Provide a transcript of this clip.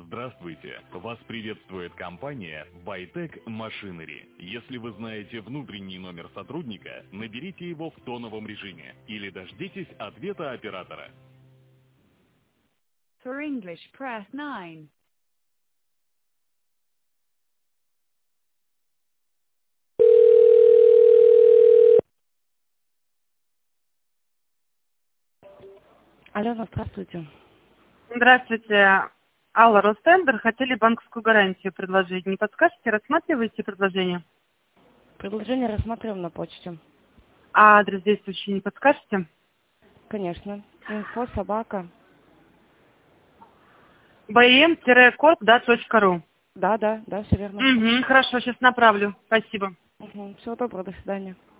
Здравствуйте! Вас приветствует компания Bytec Machinery. Если вы знаете внутренний номер сотрудника, наберите его в тоновом режиме или дождитесь ответа оператора. For English, press 9. Алена, здравствуйте. Здравствуйте. Алла, Ростендер. Хотели банковскую гарантию предложить. Не подскажете, рассматриваете предложение? Предложение рассматриваем на почте. А адрес действующий не подскажете? Конечно. Info собака. bm-код.ру. Да, все верно. Хорошо, сейчас направлю. Спасибо. Всего доброго, до свидания.